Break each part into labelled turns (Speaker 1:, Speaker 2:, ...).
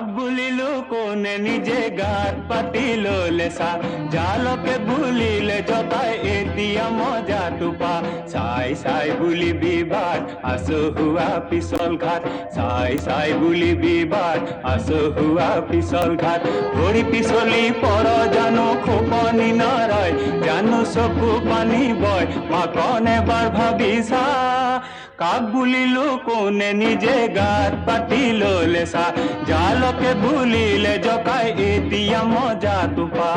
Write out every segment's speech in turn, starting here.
Speaker 1: কাক বুলিলো কোনে নিজে গাত পাতিলো লেচা জালকে বুলিলে জতাই এতিয়া মজা টোপা চাই চাই বুলি বিবাদ আচহুৱা পিছল ঘাট চাই চাই বুলি বিবাদ আচহুৱা পিছল ঘাট ভৰি পিছলি পৰ জানো খোপনি নৰয় জানো চকু পানী বয় মাকন এবাৰ ভাবিছা কাক বুলিলো কোনে নিজে গাত পাতিলো লেচা জালকে বুলিলে জকাই এতিয়া মজা টোপা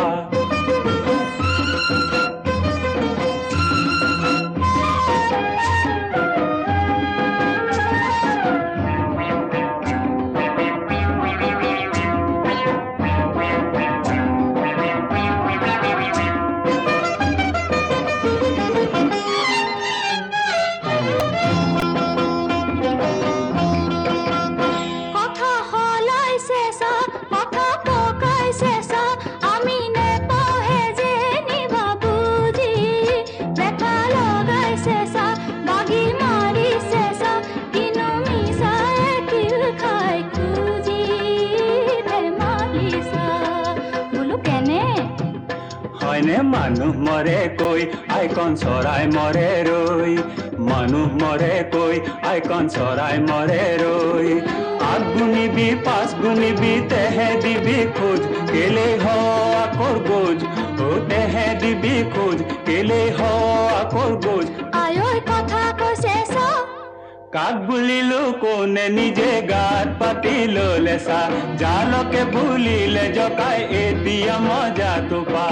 Speaker 1: হয়নে মানুহ মৰে কৈ আইকন চৰাই মৰে ৰৈ মানুহ মৰে কৈ আইকন চৰাই মৰে ৰৈ আগ গুণিবি পাঁচ গুণিবি তেহে দিবি খোজ কেলে হ আকৰ গোজ ও তেহে দিবি খোজ কেলে হ আকৰ গোজ
Speaker 2: আয়ৈ কথা কৈছে
Speaker 1: কাক বুলিলো কোনে নিজে গাত পাতিলো লেচা জালকে বুলিলে জকাই এতিয়া মজা টোপা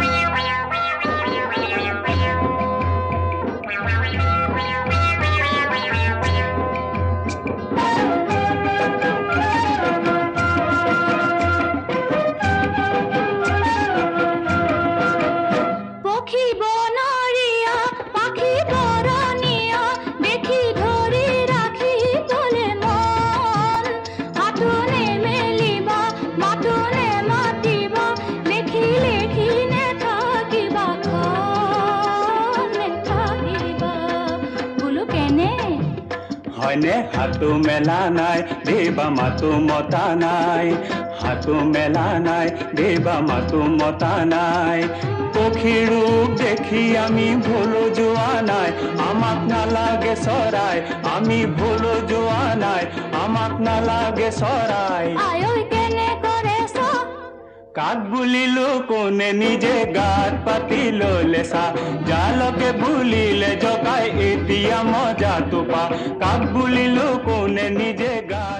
Speaker 1: হয়নে হাতো মেলা নাই দেবা মাতো মতা নাই হাতো মেলা নাই দেবা মাতো মতা নাই পক্ষী ৰূপ দেখি আমি ভুলো যোৱা নাই আমাক নালাগে চৰাই আমি ভুলো যোৱা নাই আমাক নালাগে চৰাই
Speaker 2: আয়ৈ কেনে কৰে
Speaker 1: কাক বুলিলো কোনে নিজে গাত পাতিলো লেচা জালকে বুলিলে জকাই এতিয়া মজা টোপা কাক বুলিলো কোনে নিজে গাত